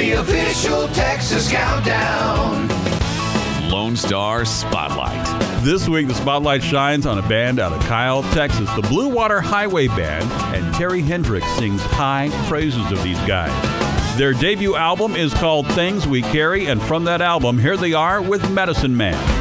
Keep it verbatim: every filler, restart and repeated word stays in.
the official Texas Countdown. Lone Star Spotlight. This week, the spotlight shines on a band out of Kyle, Texas, the Blue Water Highway Band, and Terry Hendricks sings high praises of these guys. Their debut album is called Things We Carry, and from that album, here they are with Medicine Man.